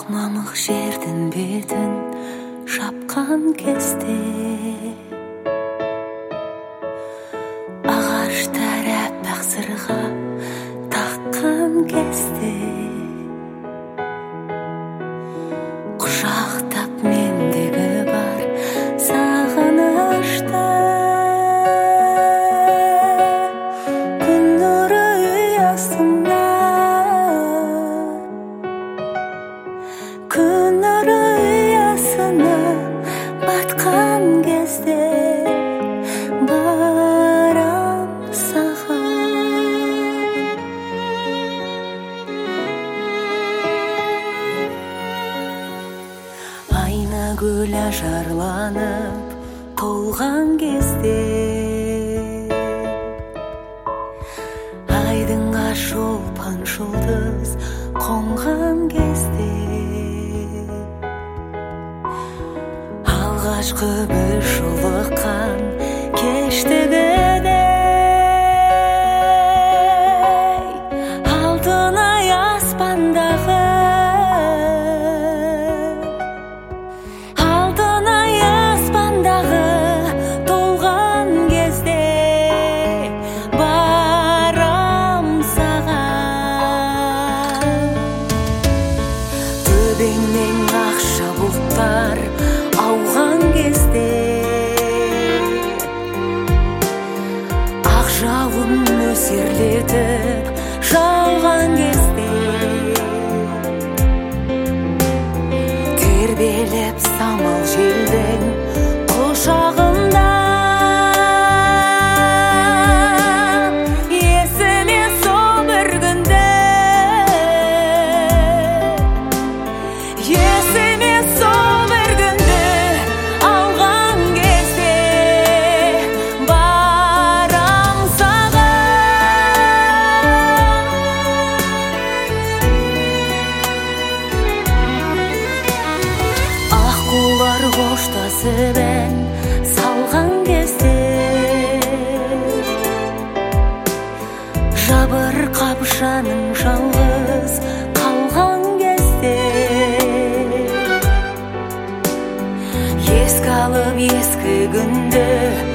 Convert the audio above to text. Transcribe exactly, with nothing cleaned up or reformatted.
мамық жердің бетін шапқан кезде, ағаштар аппақ сырға таққан кезде, құшақтап мендегі бар сағынышты, күн нұры ұясына, күн нұры ұясына батқан кезде барам саған. Айна көл ажарланып толған кезде, айдынға шолпан жұлдыз қонған кезде, алғашқы бір жолыққан кештігідей, алтын ай аспандағы, алтын ай аспандағы толған кезде барам саған. Төбеңнен ақша бұлттар ауған кезде, ақ жауын нөсерлетіп жауған кезде, тербеліп самал желдің құшағында, есіме сол бір күнді, есіме сол бір күнді алған кезде барам саған. Аққулар қоштасып ән салған кезде, жабырқап жаным жалғыз қалған кезде, еске алып ескі күнді